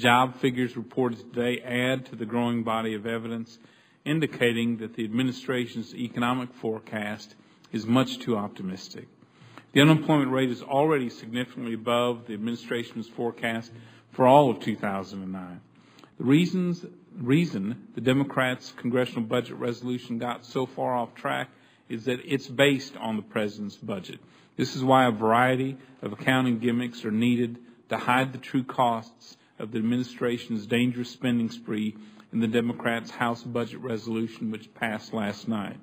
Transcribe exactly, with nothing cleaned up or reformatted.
job figures reported today add to the growing body of evidence indicating that the administration's economic forecast is much too optimistic. The unemployment rate is already significantly above the administration's forecast for all of two thousand nine. The reasons, reason the Democrats' congressional budget resolution got so far off track is that it's based on the president's budget. This is why a variety of accounting gimmicks are needed to hide the true costs of the administration's dangerous spending spree in the Democrats' House budget resolution, which passed last night.